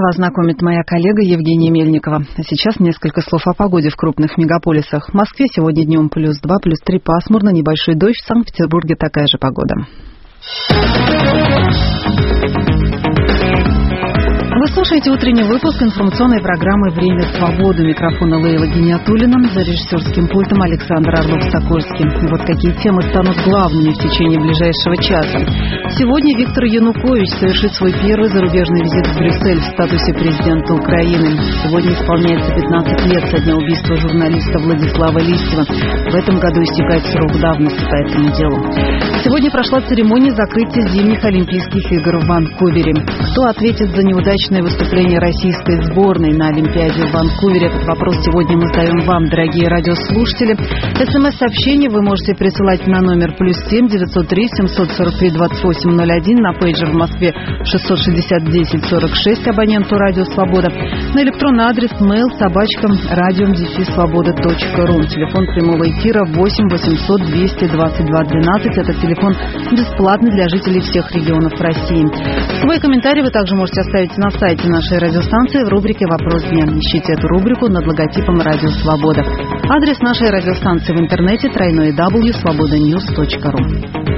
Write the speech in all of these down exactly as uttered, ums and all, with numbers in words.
вас знакомит моя коллега Евгения Мельникова. А сейчас несколько слов о погоде в крупных мегаполисах. В Москве сегодня днем плюс два, плюс три, пасмурно, небольшой дождь. В Санкт-Петербурге такая же погода. Вы слушаете утренний выпуск информационной программы «Время свободы». Микрофона Лейла Гиниатуллина, за режиссерским пультом Александр Орлов-Сокольский. Вот какие темы станут главными в течение ближайшего часа. Сегодня Виктор Янукович совершит свой первый зарубежный визит в Брюссель в статусе президента Украины. Сегодня исполняется пятнадцать лет со дня убийства журналиста Владислава Листьева. В этом году истекает срок давности по этому делу. Сегодня прошла церемония закрытия зимних Олимпийских игр в Ванкувере. Кто ответит за неудачное выступление российской сборной на Олимпиаде в Ванкувере? Этот вопрос сегодня мы задаем вам, дорогие радиослушатели. СМС-сообщение вы можете присылать на номер плюс семь девятьсот три семьсот сорок три двадцать восемь ноль один, на пейджер в Москве шестьсот шестьдесят десять сорок шесть абоненту Радио Свобода, на электронный адрес mail собачка радио свобода точка ру. Телефон прямого эфира восемь восемьсот двести двадцать два двенадцать. Этот телефон бесплатный для жителей всех регионов России. Свой комментарий вы также можете оставить на сайте нашей радиостанции в рубрике «Вопрос дня». Ищите эту рубрику над логотипом «Радио Свобода». Адрес нашей радиостанции в интернете тройной дабл ю свобода ньюс точка ру.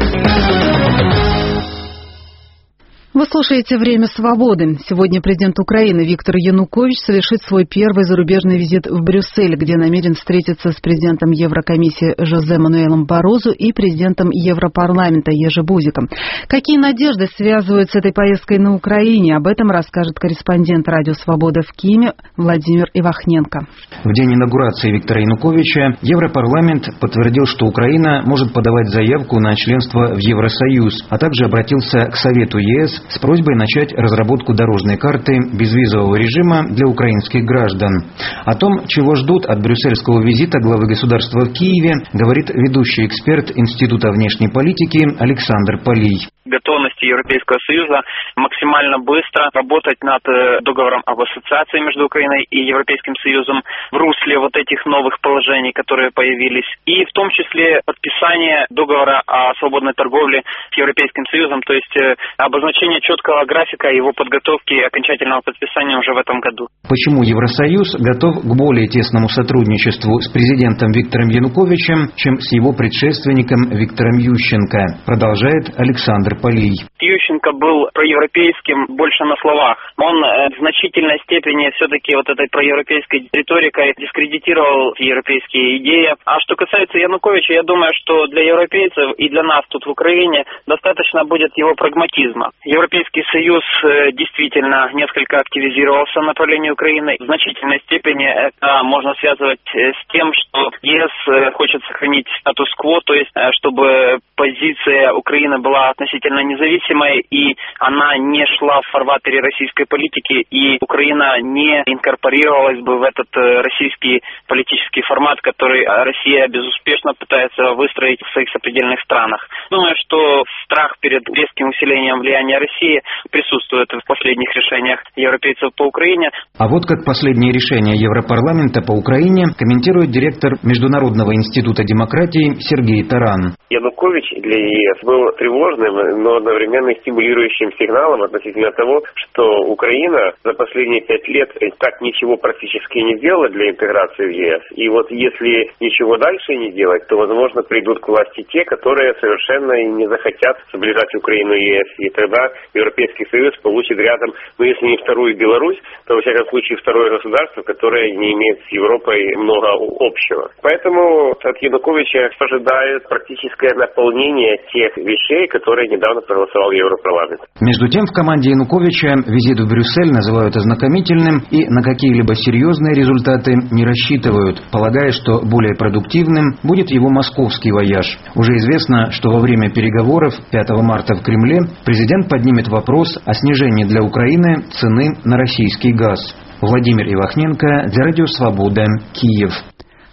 Вы слушаете «Время свободы». Сегодня президент Украины Виктор Янукович совершит свой первый зарубежный визит в Брюссель, где намерен встретиться с президентом Еврокомиссии Жозе Мануэлом Барозу и президентом Европарламента Ежи Бузиком. Какие надежды связывают с этой поездкой на Украине? Об этом расскажет корреспондент Радио Свобода в Киеве Владимир Ивахненко. В день инаугурации Виктора Януковича Европарламент подтвердил, что Украина может подавать заявку на членство в Евросоюз, а также обратился к Совету ЕС с просьбой начать разработку дорожной карты безвизового режима для украинских граждан. О том, чего ждут от брюссельского визита главы государства в Киеве, говорит ведущий эксперт Института внешней политики Александр Полий. Готовности Европейского Союза максимально быстро работать над договором об ассоциации между Украиной и Европейским Союзом в русле вот этих новых положений, которые появились, и в том числе подписание договора о свободной торговле с Европейским Союзом, то есть обозначение четкого графика его подготовки и окончательного подписания уже в этом году. Почему Евросоюз готов к более тесному сотрудничеству с президентом Виктором Януковичем, чем с его предшественником Виктором Ющенко, продолжает Александр Полий. Ющенко был проевропейским больше на словах. Он в значительной степени все-таки вот этой проевропейской риторикой дискредитировал европейские идеи. А что касается Януковича, я думаю, что для европейцев и для нас тут в Украине достаточно будет его прагматизма. Европейский Союз действительно несколько активизировался в направлении Украины. В значительной степени это можно связывать с тем, что ЕС хочет сохранить статус-кво, то есть чтобы позиция Украины была относительно независимой, и она не шла в фарватере российской политики, и Украина не инкорпорировалась бы в этот российский политический формат, который Россия безуспешно пытается выстроить в своих сопредельных странах. Думаю, что страх перед резким усилением влияния России присутствует в последних решениях европейцев по Украине. А вот как последнее решение Европарламента по Украине комментирует директор Международного института демократии Сергей Таран. Янукович для ЕС был тревожным, но одновременно стимулирующим сигналом относительно того, что Украина за последние пять лет так ничего практически не сделала для интеграции в ЕС. И вот если ничего дальше не делать, то, возможно, придут к власти те, которые совершенно не захотят сближать Украину и ЕС. И тогда Европейский Союз получит рядом, ну если не вторую Беларусь, то, во всяком случае, второе государство, которое не имеет с Европой много общего. Поэтому от Януковича ожидают практическое наполнение тех вещей, которые недавно проголосовал Европарламент. Между тем, в команде Януковича визит в Брюссель называют ознакомительным и на какие-либо серьезные результаты не рассчитывают, полагая, что более продуктивным будет его московский вояж. Уже известно, что во время переговоров пятого марта в Кремле президент поднимет вопрос о снижении для Украины цены на российский газ. Владимир Ивахненко для Радио Свобода, Киев.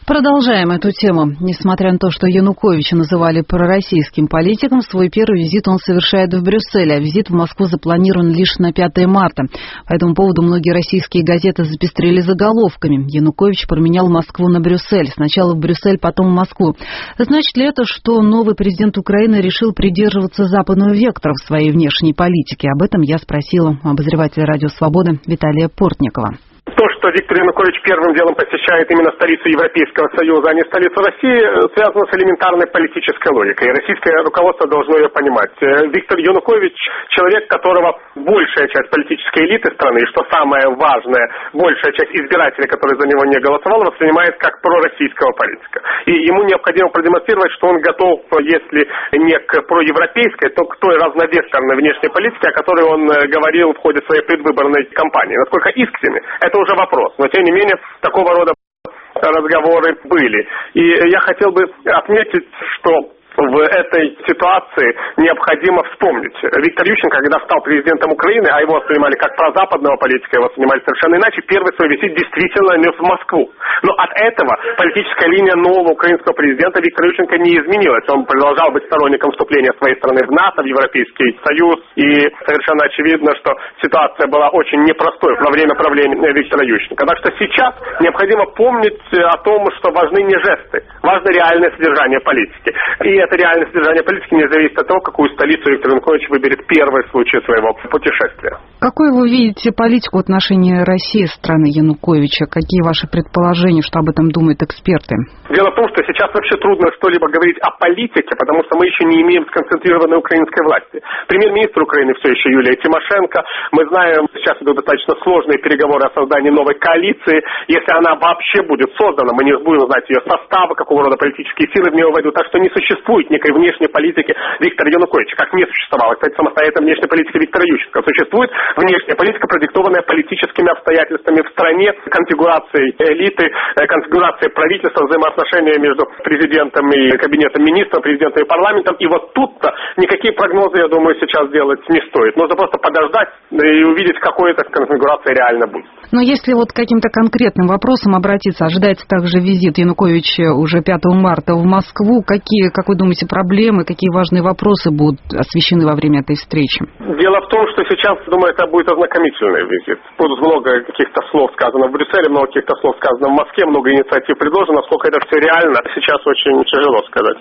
Продолжаем эту тему. Несмотря на то, что Януковича называли пророссийским политиком, свой первый визит он совершает в Брюсселе, а визит в Москву запланирован лишь на пятое марта. По этому поводу многие российские газеты запестрели заголовками. Янукович променял Москву на Брюссель. Сначала в Брюссель, потом в Москву. Значит ли это, что новый президент Украины решил придерживаться западного вектора в своей внешней политике? Об этом я спросила у обозревателя «Радио Свобода» Виталия Портникова. То, что Виктор Янукович первым делом посещает именно столицу Европейского Союза, а не столицу России, связано с элементарной политической логикой. Российское руководство должно ее понимать. Виктор Янукович – человек, которого большая часть политической элиты страны, и что самое важное, большая часть избирателей, которые за него не голосовали, воспринимает как пророссийского политика. И ему необходимо продемонстрировать, что он готов, если не к проевропейской, то к той разновекторной внешней политике, о которой он говорил в ходе своей предвыборной кампании. Насколько искренне, это уже вопрос. Но, тем не менее, такого рода разговоры были. И я хотел бы отметить, что в этой ситуации необходимо вспомнить. Виктор Ющенко, когда стал президентом Украины, а его воспринимали как прозападного политика, его воспринимали совершенно иначе, первый свой визит действительно нес в Москву. Но от этого политическая линия нового украинского президента Виктора Ющенко не изменилась. Он продолжал быть сторонником вступления своей страны в НАТО, в Европейский Союз. И совершенно очевидно, что ситуация была очень непростой во время правления Виктора Ющенко. Так что сейчас необходимо помнить о том, что важны не жесты, важно реальное содержание политики. И это реальное содержание политики не зависит от того, какую столицу Виктор Янукович выберет первый в случае своего путешествия. Какой вы видите политику в отношении России, страны Януковича? Какие ваши предположения, что об этом думают эксперты? Дело в том, что сейчас вообще трудно что-либо говорить о политике, потому что мы еще не имеем сконцентрированной украинской власти. Премьер-министр Украины все еще Юлия Тимошенко. Мы знаем, сейчас идут достаточно сложные переговоры о создании новой коалиции. Если она вообще будет создана, мы не будем знать ее состава, какого рода политические силы в нее войдут. Так что не существует некой внешней политики Виктора Януковича, как не существовало, кстати, самостоятельной внешней политики Виктора Ющенко. Существует внешняя политика, продиктованная политическими обстоятельствами в стране, конфигурацией элиты, конфигурацией правительства, взаимоотношения между президентом и кабинетом министров, президентом и парламентом. И вот тут-то никакие прогнозы, я думаю, сейчас делать не стоит. Нужно просто подождать и увидеть, какой эта конфигурация реально будет. Но если вот к каким-то конкретным вопросам обратиться, ожидается также визит Януковича уже пятого марта в Москву. Какие, как вы думаете, проблемы, какие важные вопросы будут освещены во время этой встречи? Дело в том, что сейчас, думаю, это будет ознакомительный визит. Будут много каких-то слов сказано в Брюсселе, много каких-то слов сказано в Москве, много инициатив предложено. Насколько это все реально, сейчас очень тяжело сказать.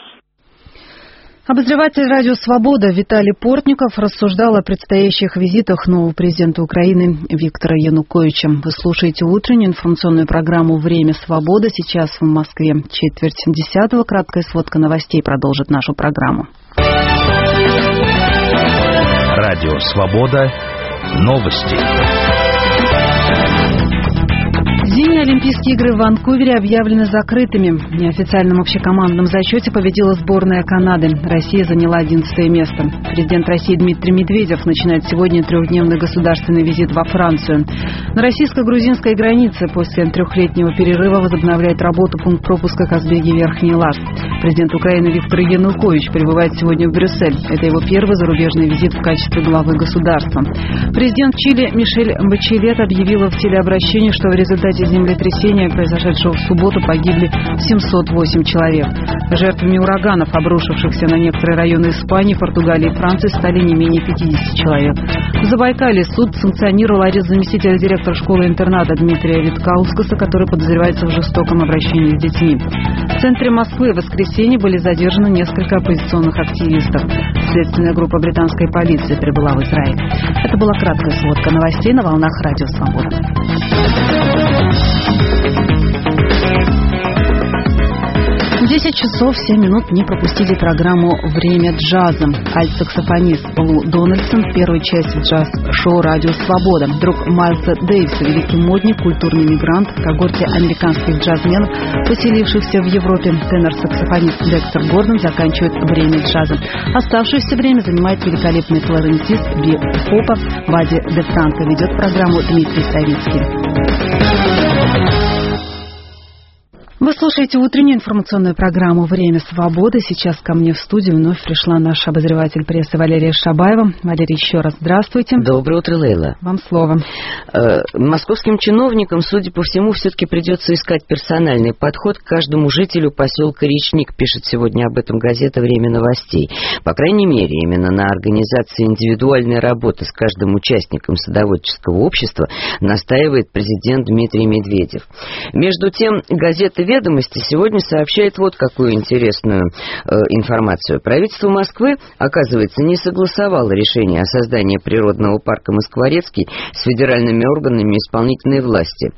Обозреватель «Радио Свобода» Виталий Портников рассуждал о предстоящих визитах нового президента Украины Виктора Януковича. Вы слушаете утреннюю информационную программу «Время свободы». Сейчас в Москве четверть десятого. Краткая сводка новостей продолжит нашу программу. «Радио Свобода». Новости. Зимние Олимпийские игры в Ванкувере объявлены закрытыми. В неофициальном общекомандном зачете победила сборная Канады. Россия заняла одиннадцатое место. Президент России Дмитрий Медведев начинает сегодня трехдневный государственный визит во Францию. На российско-грузинской границе после трехлетнего перерыва возобновляет работу пункт пропуска Казбеги-Верхний Лас. Президент Украины Виктор Янукович прибывает сегодня в Брюссель. Это его первый зарубежный визит в качестве главы государства. Президент Чили Мишель Бачелет объявила в телеобращении, что в результате землетрясения, произошедшего в субботу, погибли семьсот восемь человек. Жертвами ураганов, обрушившихся на некоторые районы Испании, Португалии и Франции, стали не менее пятидесяти человек. В Забайкале суд санкционировал арест заместителя директора школы-интерната Дмитрия Виткаускаса, который подозревается в жестоком обращении с детьми. В центре Москвы в воскресенье были задержаны несколько оппозиционных активистов. Следственная группа британской полиции прибыла в Израиль. Это была краткая сводка новостей на волнах «Радио Свобода». десять часов семь минут. Не пропустите программу «Время джаза». Альт-саксофонист Лу Дональдсон в первой части джаз-шоу «Радио Свобода». Друг Майлса Дэвиса, великий модник, культурный мигрант в когорте американских джазменов, поселившихся в Европе. Тенор-саксофонист Декстер Гордон заканчивает «Время джаза». Оставшееся время занимает великолепный кларнетист би-хопа Бадди Де Франко. Ведет программу Дмитрий Савицкий. Вы слушаете утреннюю информационную программу «Время свободы». Сейчас ко мне в студию вновь пришла наш обозреватель прессы Валерия Шабаева. Валерий, еще раз здравствуйте. Доброе утро, Лейла. Вам слово. Э, московским чиновникам, судя по всему, все-таки придется искать персональный подход к каждому жителю поселка Речник, пишет сегодня об этом газета «Время новостей». По крайней мере, именно на организации индивидуальной работы с каждым участником садоводческого общества настаивает президент Дмитрий Медведев. Между тем, газета «Ведомости» сегодня сообщает вот какую интересную э, информацию. Правительство Москвы, оказывается, не согласовало решение о создании природного парка Москворецкий с федеральными органами исполнительной власти.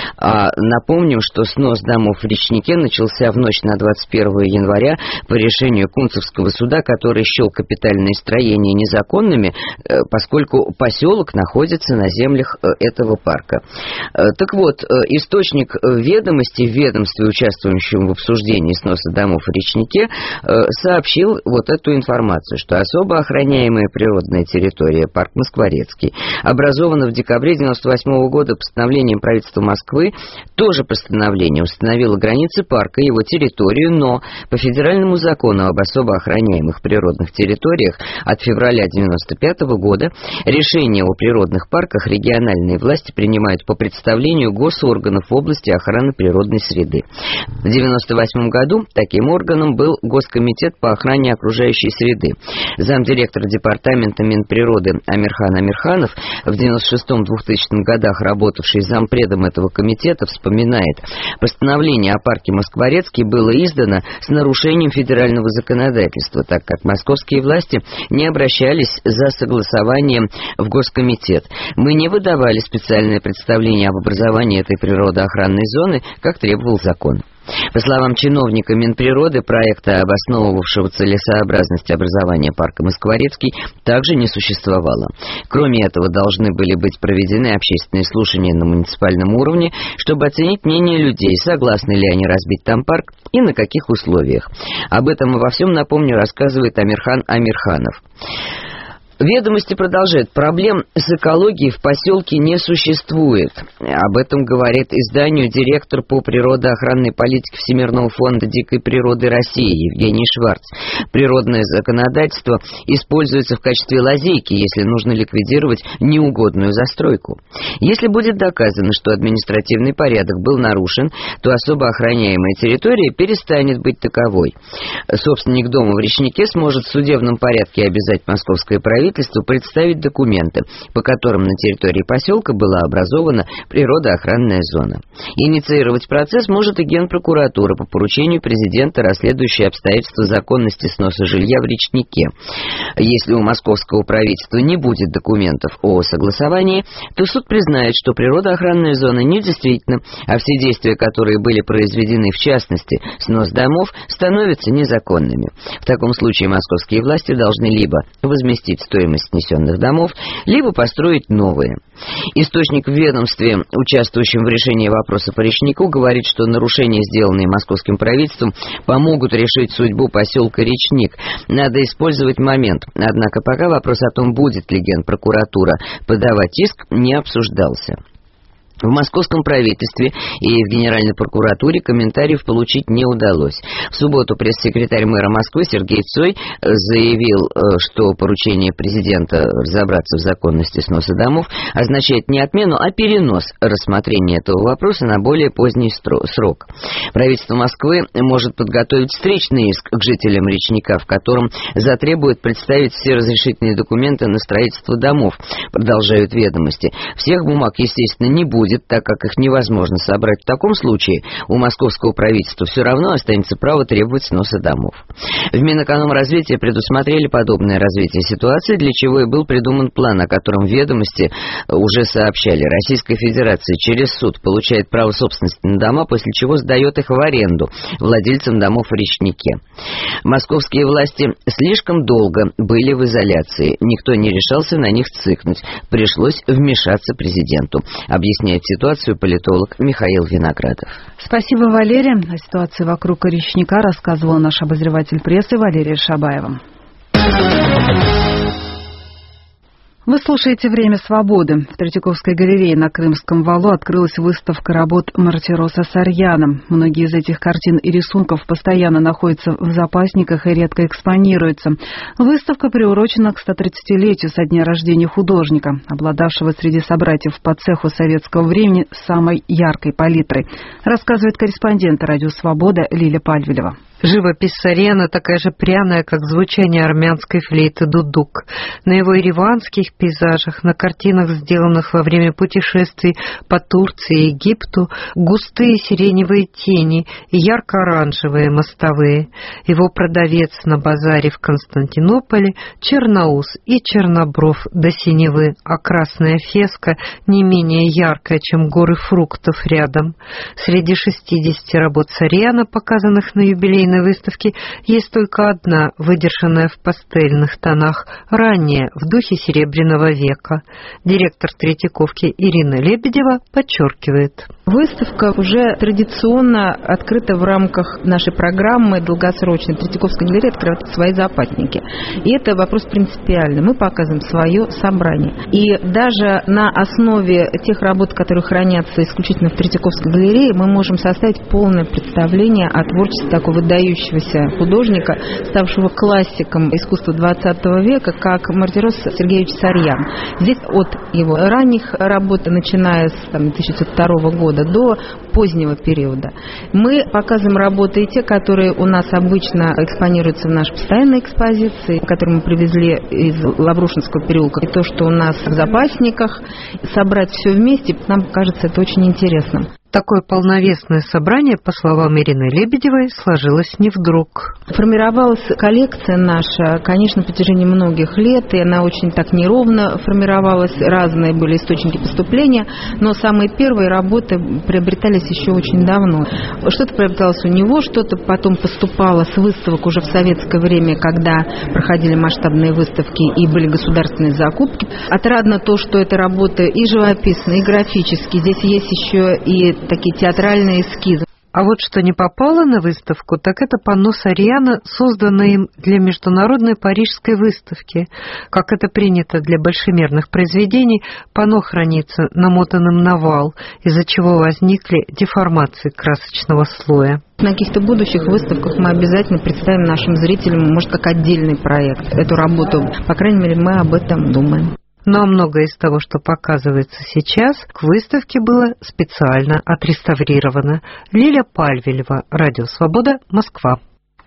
А напомним, что снос домов в Речнике начался в ночь на двадцать первое января по решению Кунцевского суда, который счел капитальные строения незаконными, э, поскольку поселок находится на землях э, этого парка. Э, так вот, э, источник «Ведомости» в ведомстве, участвующим в обсуждении сноса домов в Речнике, сообщил вот эту информацию, что особо охраняемая природная территория, парк Москворецкий, образована в декабре девяносто восьмого года постановлением правительства Москвы. Тоже постановление установило границы парка и его территорию, но по федеральному закону об особо охраняемых природных территориях от февраля девяносто пятого года решения о природных парках региональные власти принимают по представлению госорганов в области охраны природной среды. В девяносто восьмом году таким органом был Госкомитет по охране окружающей среды. Замдиректора департамента Минприроды Амирхан Амирханов, в девяносто шестом — двухтысячном годах работавший зампредом этого комитета, вспоминает: постановление о парке Москворецкий было издано с нарушением федерального законодательства, так как московские власти не обращались за согласованием в Госкомитет. Мы не выдавали специальное представление об образовании этой природоохранной зоны, как требовал закон. По словам чиновника Минприроды, проекта, обосновывавшего целесообразность образования парка Москворецкий, также не существовало. Кроме этого, должны были быть проведены общественные слушания на муниципальном уровне, чтобы оценить мнение людей, согласны ли они разбить там парк и на каких условиях. Об этом и во всем, напомню, рассказывает Амирхан Амирханов. Ведомости продолжают. Проблем с экологией в поселке не существует. Об этом говорит изданию директор по природоохранной политике Всемирного фонда дикой природы России Евгений Шварц. Природное законодательство используется в качестве лазейки, если нужно ликвидировать неугодную застройку. Если будет доказано, что административный порядок был нарушен, то особо охраняемая территория перестанет быть таковой. Собственник дома в Речнике сможет в судебном порядке обязать московское правительство представить документы, по которым на территории поселка была образована природоохранная зона. Инициировать процесс может и Генпрокуратура по поручению президента, расследующая обстоятельства законности сноса жилья в Речнике. Если у московского правительства не будет документов о согласовании, то суд признает, что природоохранная зона недействительна, а все действия, которые были произведены, в частности, снос домов, становятся незаконными. В таком случае московские власти должны либо возместить стоимость стоимость снесенных домов, либо построить новые. Источник в ведомстве, участвующем в решении вопроса по Речнику, говорит, что нарушения, сделанные московским правительством, помогут решить судьбу поселка Речник. Надо использовать момент. Однако пока вопрос о том, будет ли Генпрокуратура подавать иск, не обсуждался. В московском правительстве и в Генеральной прокуратуре комментариев получить не удалось. В субботу пресс-секретарь мэра Москвы Сергей Цой заявил, что поручение президента разобраться в законности сноса домов означает не отмену, а перенос рассмотрения этого вопроса на более поздний срок. Правительство Москвы может подготовить встречный иск к жителям Речника, в котором затребует представить все разрешительные документы на строительство домов, продолжают ведомости. Всех бумаг, естественно, не будет, так как их невозможно собрать. В таком случае у московского правительства все равно останется право требовать сноса домов. В Минэкономразвитии предусмотрели подобное развитие ситуации, для чего и был придуман план, о котором ведомости уже сообщали. Российская Федерация через суд получает право собственности на дома, после чего сдает их в аренду владельцам домов в Речнике. Московские власти слишком долго были в изоляции. Никто не решался на них цыкнуть. Пришлось вмешаться президенту, объясняет ситуацию политолог Михаил Виноградов. Спасибо, Валерия. О ситуации вокруг Речника рассказывал наш обозреватель прессы Валерия Шабаева. Вы слушаете «Время свободы». В Третьяковской галерее на Крымском валу открылась выставка работ Мартироса Сарьяна. Многие из этих картин и рисунков постоянно находятся в запасниках и редко экспонируются. Выставка приурочена к стотридцатилетию со дня рождения художника, обладавшего среди собратьев по цеху советского времени самой яркой палитрой, рассказывает корреспондент «Радио Свобода» Лиля Пальвилева. Живопись Сарьяна такая же пряная, как звучание армянской флейты дудук. На его ереванских пейзажах, на картинах, сделанных во время путешествий по Турции и Египту, густые сиреневые тени и ярко-оранжевые мостовые. Его продавец на базаре в Константинополе — черноус и чернобров до синевы, а красная феска не менее яркая, чем горы фруктов рядом. Среди шестидесяти работ Сарьяна, показанных на юбилей на выставке, есть только одна, выдержанная в пастельных тонах, ранняя, в духе Серебряного века. Директор Третьяковки Ирина Лебедева подчеркивает. Выставка уже традиционно открыта в рамках нашей программы долгосрочной. Третьяковская галерея открывает свои западники. И это вопрос принципиальный. Мы показываем свое собрание. И даже на основе тех работ, которые хранятся исключительно в Третьяковской галерее, мы можем составить полное представление о творчестве такого выдающегося художника, ставшего классиком искусства двадцатого века, как Мартирос Сергеевич Сарьян. Здесь от его ранних работ, начиная с там, тысяча девятьсот второго года, до позднего периода. Мы показываем работы и те, которые у нас обычно экспонируются в нашей постоянной экспозиции, которые мы привезли из Лаврушинского переулка, и то, что у нас в запасниках. Собрать все вместе, нам кажется, это очень интересно. Такое полновесное собрание, по словам Ирины Лебедевой, сложилось не вдруг. Формировалась коллекция наша, конечно, на протяжении многих лет, и она очень так неровно формировалась, разные были источники поступления, но самые первые работы приобретались еще очень давно. Что-то приобреталось у него, что-то потом поступало с выставок уже в советское время, когда проходили масштабные выставки и были государственные закупки. Отрадно то, что это работы и живописные, и графические. Здесь есть еще и такие театральные эскизы. А вот что не попало на выставку, так это панно Сарьяна, созданное им для международной парижской выставки. Как это принято для большемерных произведений, панно хранится намотанным на вал, из-за чего возникли деформации красочного слоя. На каких-то будущих выставках мы обязательно представим нашим зрителям, может, как отдельный проект, эту работу. По крайней мере, мы об этом думаем. Но многое из того, что показывается сейчас, к выставке было специально отреставрировано. Лиля Пальвилева, Радио Свобода, Москва.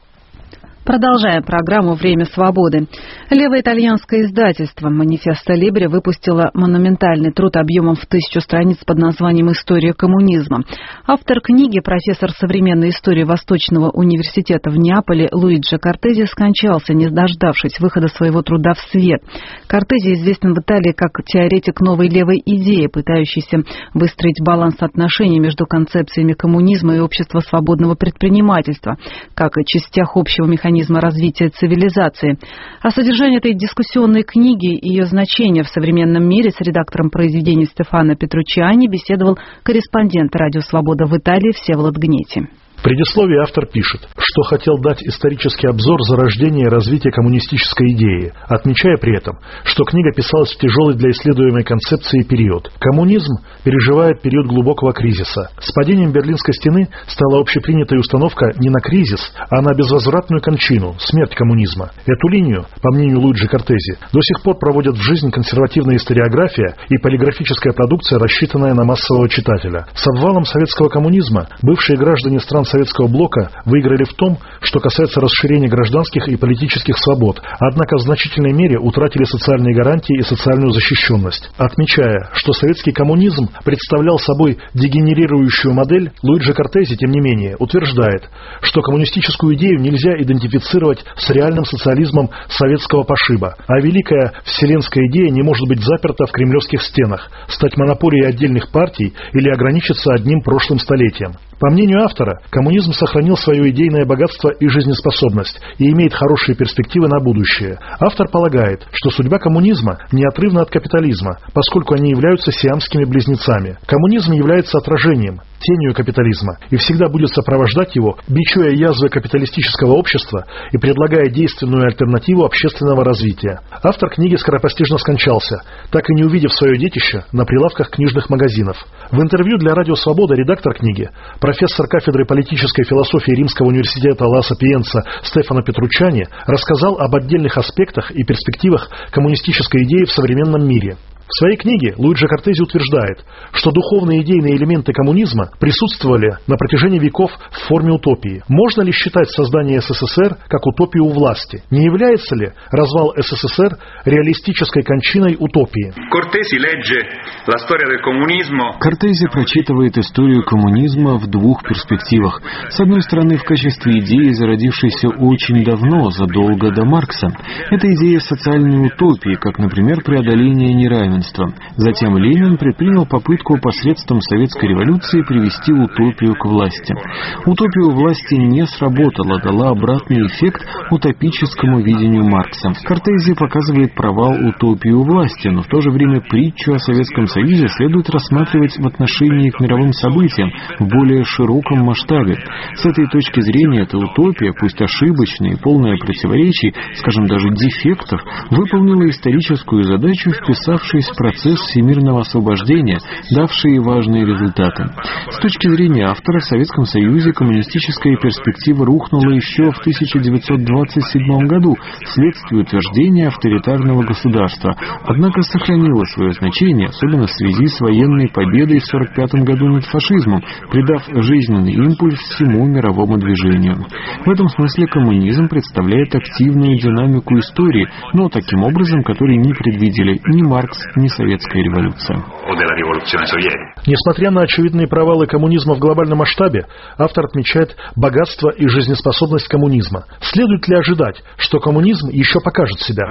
Продолжаем программу «Время свободы». Левое итальянское издательство «Манифесто Либре» выпустило монументальный труд объемом в тысячу страниц под названием «История коммунизма». Автор книги, профессор современной истории Восточного университета в Неаполе Луиджи Кортези, скончался, не дождавшись выхода своего труда в свет. Кортези известен в Италии как теоретик новой левой идеи, пытающийся выстроить баланс отношений между концепциями коммунизма и общества свободного предпринимательства, как и частях общего механизма развития цивилизации. О содержании этой дискуссионной книги и ее значения в современном мире с редактором произведений Стефано Петруччиани беседовал корреспондент «Радио Свобода» в Италии Всеволод Гнети. В предисловии автор пишет, что хотел дать исторический обзор зарождения и развития коммунистической идеи, отмечая при этом, что книга писалась в тяжелый для исследуемой концепции период. Коммунизм переживает период глубокого кризиса. С падением Берлинской стены стала общепринятой установка не на кризис, а на безвозвратную кончину, смерть коммунизма. Эту линию, по мнению Луиджи Кортези, до сих пор проводят в жизнь консервативная историография и полиграфическая продукция, рассчитанная на массового читателя. С обвалом советского коммунизма бывшие граждане стран Советского блока выиграли в том, что касается расширения гражданских и политических свобод, однако в значительной мере утратили социальные гарантии и социальную защищенность. Отмечая, что советский коммунизм представлял собой дегенерирующую модель, Луиджи Кортези, тем не менее, утверждает, что коммунистическую идею нельзя идентифицировать с реальным социализмом советского пошиба, а великая вселенская идея не может быть заперта в кремлевских стенах, стать монополией отдельных партий или ограничиться одним прошлым столетием. По мнению автора, коммунизм сохранил свое идейное богатство и жизнеспособность и имеет хорошие перспективы на будущее. Автор полагает, что судьба коммунизма неотрывна от капитализма, поскольку они являются сиамскими близнецами. Коммунизм является отражением, тенью капитализма и всегда будет сопровождать его, бичуя язвы капиталистического общества и предлагая действенную альтернативу общественного развития. Автор книги скоропостижно скончался, так и не увидев свое детище на прилавках книжных магазинов. В интервью для «Радио Свобода» редактор книги, профессор кафедры политической философии Римского университета Ла Сапиенца Стефано Петруччани рассказал об отдельных аспектах и перспективах коммунистической идеи в современном мире. В своей книге Луиджи Кортези утверждает, что духовные идейные элементы коммунизма присутствовали на протяжении веков в форме утопии. Можно ли считать создание СССР как утопию власти? Не является ли развал СССР реалистической кончиной утопии? Кортези прочитывает историю коммунизма в двух перспективах. С одной стороны, в качестве идеи, зародившейся очень давно, задолго до Маркса. Это идея социальной утопии, как, например, преодоление неравенства. Затем Ленин предпринял попытку посредством Советской революции привести утопию к власти. Утопия у власти не сработала, дала обратный эффект утопическому видению Маркса. Кортези показывает провал утопии у власти, но в то же время притчу о Советском Союзе следует рассматривать в отношении к мировым событиям в более широком масштабе. С этой точки зрения эта утопия, пусть ошибочная и полная противоречий, скажем, даже дефектов, выполнила историческую задачу, вписавшись в процесс всемирного освобождения, давший важные результаты. С точки зрения автора, в Советском Союзе коммунистическая перспектива рухнула еще в тысяча девятьсот двадцать седьмом году вследствие утверждения авторитарного государства, однако сохранила свое значение, особенно в связи с военной победой в сорок пятом году над фашизмом, придав жизненный импульс всему мировому движению. В этом смысле коммунизм представляет активную динамику истории, но таким образом, который не предвидели ни Маркс, ни советская революция. Несмотря на очевидные провалы коммунизма в глобальном масштабе, автор отмечает богатство и жизнеспособность коммунизма. Следует ли ожидать, что коммунизм еще покажет себя?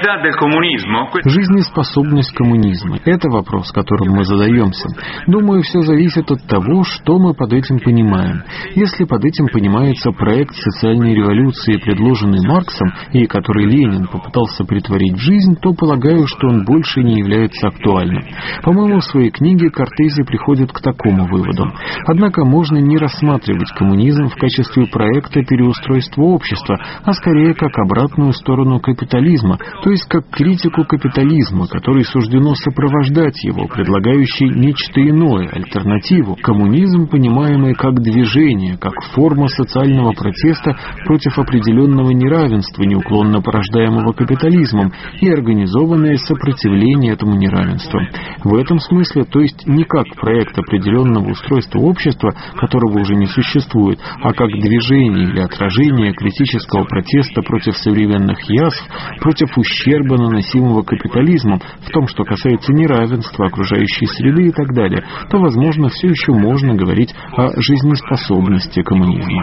Жизнеспособность коммунизма – это вопрос, которым мы задаемся. Думаю, все зависит от того, что мы под этим понимаем. Если под этим понимается проект социальной революции, предложенный Марксом, и который Ленин попытался претворить в жизнь, то полагаю, что он больше не является актуальным. По-моему, в своей книге Кортези приходит к такому выводу. Однако можно не рассматривать коммунизм в качестве проекта переустройства общества, а скорее как обратную сторону капитализма, то есть как критику капитализма, который суждено сопровождать его, предлагающий нечто иное, альтернативу. Коммунизм, понимаемый как движение, как форма социального протеста против определенного неравенства, неуклонно порождаемого капитализмом, и организованное сопротивление этому неравенству. В этом смысле, то есть не как проект определенного устройства общества, которого уже не существует, а как движение или отражение критического протеста против современных язв, против ущерба, наносимого капитализмом, в том, что касается неравенства, окружающей среды и так далее, то, возможно, все еще можно говорить о жизнеспособности коммунизма.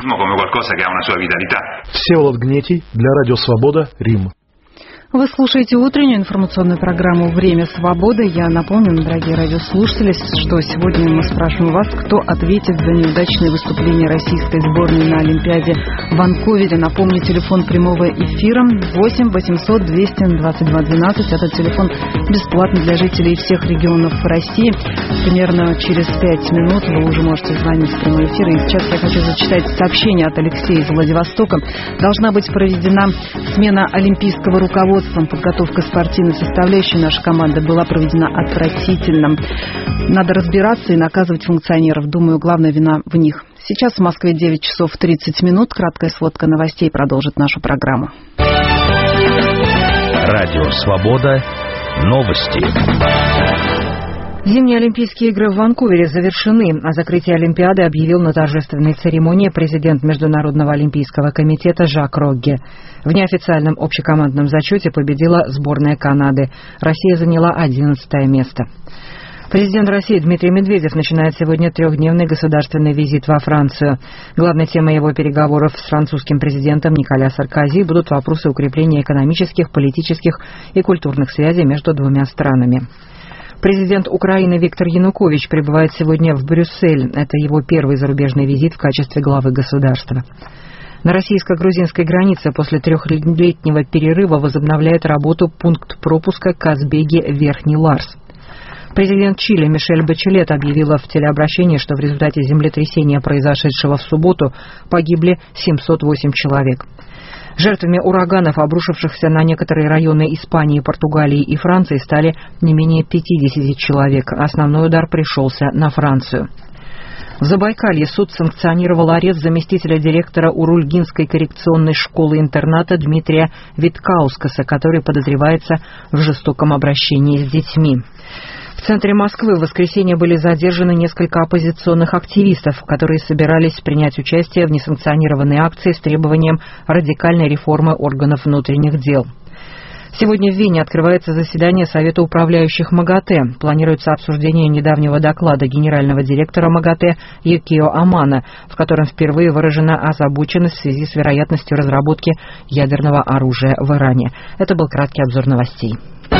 Всеволод Гнетий для Радио Свобода, Рим. Вы слушаете утреннюю информационную программу «Время свободы». Я напомню, дорогие радиослушатели, что сегодня мы спрашиваем вас, кто ответит за неудачные выступления российской сборной на Олимпиаде в Ванкувере. Напомню, телефон прямого эфира восемь восемьсот двести двадцать два двенадцать. Этот телефон бесплатный для жителей всех регионов России. Примерно через пять минут вы уже можете звонить в прямой эфир. И сейчас я хочу зачитать сообщение от Алексея из Владивостока. Должна быть проведена смена олимпийского руководства. Подготовка спортивной составляющей нашей команды была проведена отвратительно. Надо разбираться и наказывать функционеров. Думаю, главная вина в них. Сейчас в Москве девять часов тридцать минут. Краткая сводка новостей продолжит нашу программу. Радио «Свобода». Новости. Зимние Олимпийские игры в Ванкувере завершены. О закрытии Олимпиады объявил на торжественной церемонии президент Международного олимпийского комитета Жак Рогге. В неофициальном общекомандном зачете победила сборная Канады. Россия заняла одиннадцатое место. Президент России Дмитрий Медведев начинает сегодня трехдневный государственный визит во Францию. Главной темой его переговоров с французским президентом Николя Саркози будут вопросы укрепления экономических, политических и культурных связей между двумя странами. Президент Украины Виктор Янукович прибывает сегодня в Брюссель. Это его первый зарубежный визит в качестве главы государства. На российско-грузинской границе после трехлетнего перерыва возобновляет работу пункт пропуска Казбеги-Верхний Ларс. Президент Чили Мишель Бачелет объявила в телеобращении, что в результате землетрясения, произошедшего в субботу, погибли семьсот восемь человек. Жертвами ураганов, обрушившихся на некоторые районы Испании, Португалии и Франции, стали не менее пятьдесят человек. Основной удар пришелся на Францию. В Забайкалье суд санкционировал арест заместителя директора Урульгинской коррекционной школы-интерната Дмитрия Виткаускаса, который подозревается в жестоком обращении с детьми. В центре Москвы в воскресенье были задержаны несколько оппозиционных активистов, которые собирались принять участие в несанкционированной акции с требованием радикальной реформы органов внутренних дел. Сегодня в Вене открывается заседание Совета управляющих МАГАТЭ. Планируется обсуждение недавнего доклада генерального директора МАГАТЭ Юкио Амано, в котором впервые выражена озабоченность в связи с вероятностью разработки ядерного оружия в Иране. Это был краткий обзор новостей.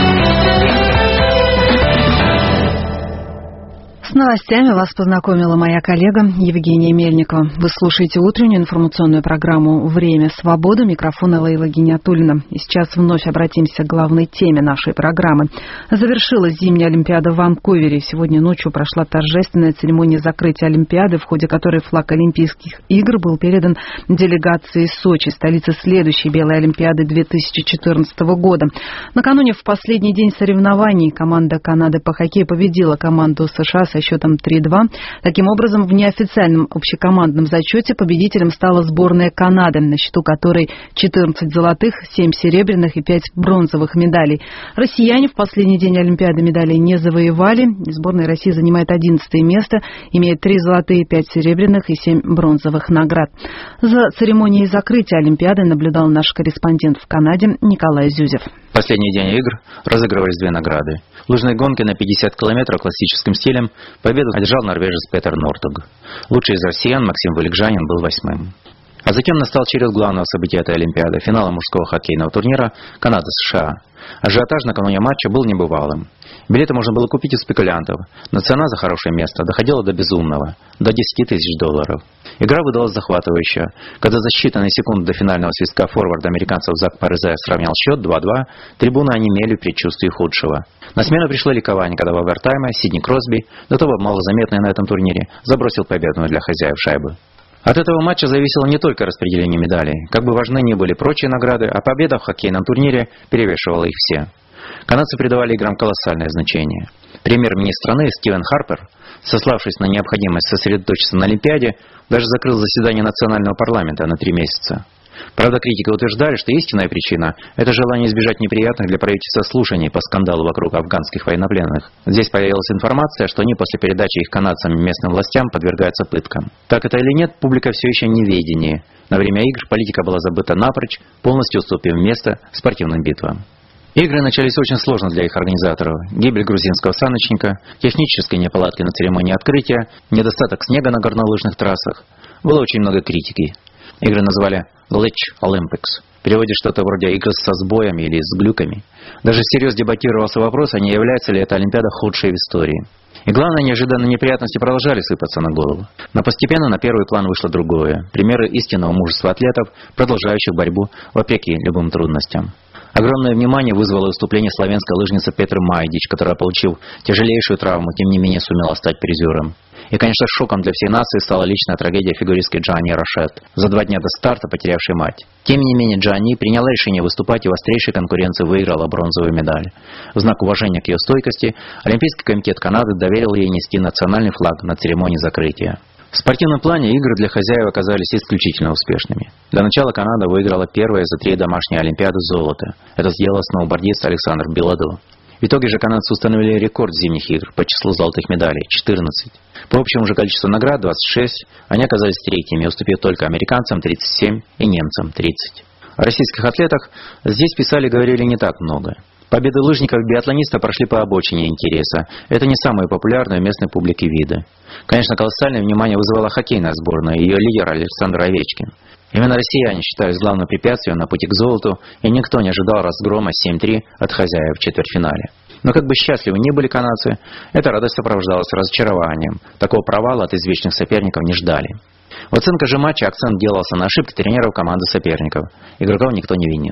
С новостями вас познакомила моя коллега Евгения Мельникова. Вы слушаете утреннюю информационную программу «Время свободы». Микрофон Лейла Гиниатуллина. И сейчас вновь обратимся к главной теме нашей программы. Завершилась зимняя Олимпиада в Ванкувере. Сегодня ночью прошла торжественная церемония закрытия Олимпиады, в ходе которой флаг Олимпийских игр был передан делегации Сочи, столицы следующей Белой Олимпиады две тысячи четырнадцатого года. Накануне, в последний день соревнований, команда Канады по хоккею победила команду США со счетом три-два. Таким образом, в неофициальном общекомандном зачете победителем стала сборная Канады, на счету которой четырнадцать золотых, семь серебряных и пять бронзовых медалей. Россияне в последний день Олимпиады медалей не завоевали. Сборная России занимает одиннадцатое место, имеет три золотые, пять серебряных и семь бронзовых наград. За церемонией закрытия Олимпиады наблюдал наш корреспондент в Канаде Николай Зюзев. В последний день игр разыгрывались две награды. В лыжной гонке на пятьдесят километров классическим стилем победу одержал норвежец Петер Нортуг. Лучший из россиян Максим Вылегжанин был восьмым. А затем настал черед главного события этой Олимпиады – финала мужского хоккейного турнира Канада-США. Ажиотаж накануне матча был небывалым. Билеты можно было купить у спекулянтов, но цена за хорошее место доходила до безумного – до десяти тысяч долларов. Игра выдалась захватывающая. Когда за считанные секунды до финального свистка форвард американцев Зак Парезе сравнял счет два-два, трибуны онемели в предчувствии худшего. На смену пришло ликование, когда в овертайме Сидни Кросби, до того малозаметный на этом турнире, забросил победную для хозяев шайбы. От этого матча зависело не только распределение медалей. Как бы важны ни были прочие награды, а победа в хоккейном турнире перевешивала их все. Канадцы придавали играм колоссальное значение. Премьер-министр страны Стивен Харпер, сославшись на необходимость сосредоточиться на Олимпиаде, даже закрыл заседание национального парламента на три месяца. Правда, критики утверждали, что истинная причина – это желание избежать неприятных для правительства слушаний по скандалу вокруг афганских военнопленных. Здесь появилась информация, что они после передачи их канадцам и местным властям подвергаются пыткам. Так это или нет, публика все еще в неведении. На время игр политика была забыта напрочь, полностью уступив место спортивным битвам. Игры начались очень сложно для их организаторов. Гибель грузинского саночника, технические неполадки на церемонии открытия, недостаток снега на горнолыжных трассах. Было очень много критики. Игры назвали «Glitch Olympics». В переводе что-то вроде «игры со сбоями» или «с глюками». Даже всерьез дебатировался вопрос, а не является ли эта Олимпиада худшей в истории. И главное, неожиданные неприятности продолжали сыпаться на голову. Но постепенно на первый план вышло другое. Примеры истинного мужества атлетов, продолжающих борьбу вопреки любым трудностям. Огромное внимание вызвало выступление славянской лыжницы Петры Майдич, которая, получив тяжелейшую травму, тем не менее сумела стать призером. И, конечно, шоком для всей нации стала личная трагедия фигуристки Джанни Рошет, за два дня до старта потерявшей мать. Тем не менее, Джанни приняла решение выступать и в острейшей конкуренции выиграла бронзовую медаль. В знак уважения к ее стойкости, Олимпийский комитет Канады доверил ей нести национальный флаг на церемонии закрытия. В спортивном плане игры для хозяев оказались исключительно успешными. Для начала Канада выиграла первое за три домашние Олимпиады золото. Это сделал сноубордист Александр Беладо. В итоге же канадцы установили рекорд зимних игр по числу золотых медалей – четырнадцать. По общему же количеству наград – двадцать шесть. Они оказались третьими, уступив только американцам – тридцать семь и немцам – тридцать. О российских атлетах здесь писали и говорили не так много. Победы лыжников и биатлонистов прошли по обочине интереса. Это не самые популярные у местной публики виды. Конечно, колоссальное внимание вызывала хоккейная сборная и ее лидер Александр Овечкин. Именно россияне считались главным препятствием на пути к золоту, и никто не ожидал разгрома семь-три от хозяев в четвертьфинале. Но как бы счастливы ни были канадцы, эта радость сопровождалась разочарованием. Такого провала от извечных соперников не ждали. В оценке же матча акцент делался на ошибки тренеров команды соперников. Игроков никто не винил.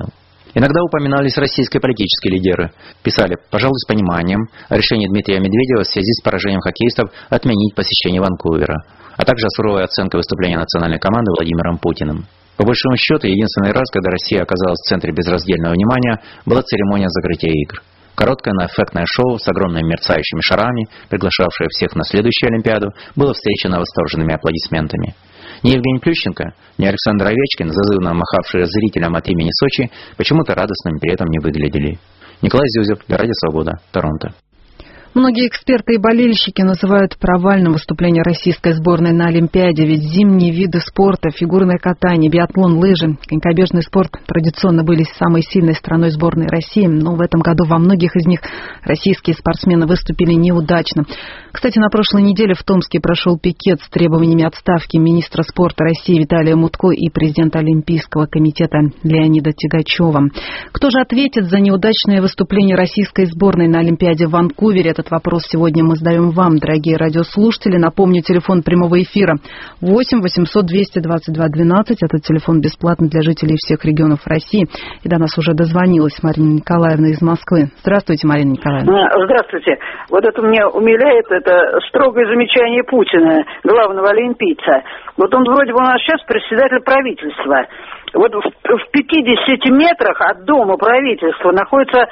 Иногда упоминались российские политические лидеры. Писали, пожалуй, с пониманием, о решении Дмитрия Медведева в связи с поражением хоккеистов отменить посещение Ванкувера, а также о суровой оценке выступления национальной команды Владимиром Путиным. По большому счету, единственный раз, когда Россия оказалась в центре безраздельного внимания, была церемония закрытия игр. Короткое, но эффектное шоу с огромными мерцающими шарами, приглашавшее всех на следующую Олимпиаду, было встречено восторженными аплодисментами. Ни Евгений Плющенко, ни Александр Овечкин, зазывно махавшие зрителям от имени Сочи, почему-то радостными при этом не выглядели. Николай Зюзев, Радио Свобода, Торонто. Многие эксперты и болельщики называют провальным выступление российской сборной на Олимпиаде, ведь зимние виды спорта, фигурное катание, биатлон, лыжи, конькобежный спорт традиционно были самой сильной страной сборной России, но в этом году во многих из них российские спортсмены выступили неудачно. Кстати, на прошлой неделе в Томске прошел пикет с требованиями отставки министра спорта России Виталия Мутко и президента Олимпийского комитета Леонида Тягачева. Кто же ответит за неудачное выступление российской сборной на Олимпиаде в Ванкувере? Этот вопрос сегодня мы задаем вам, дорогие радиослушатели. Напомню, телефон прямого эфира восемь восемьсот двести двадцать два двенадцать. Этот телефон бесплатный для жителей всех регионов России. И до нас уже дозвонилась Марина Николаевна из Москвы. Здравствуйте, Марина Николаевна. Здравствуйте. Вот это меня умиляет, это строгое замечание Путина, главного олимпийца. Вот он вроде бы у нас сейчас председатель правительства. Вот в пятидесяти метрах от дома правительства находится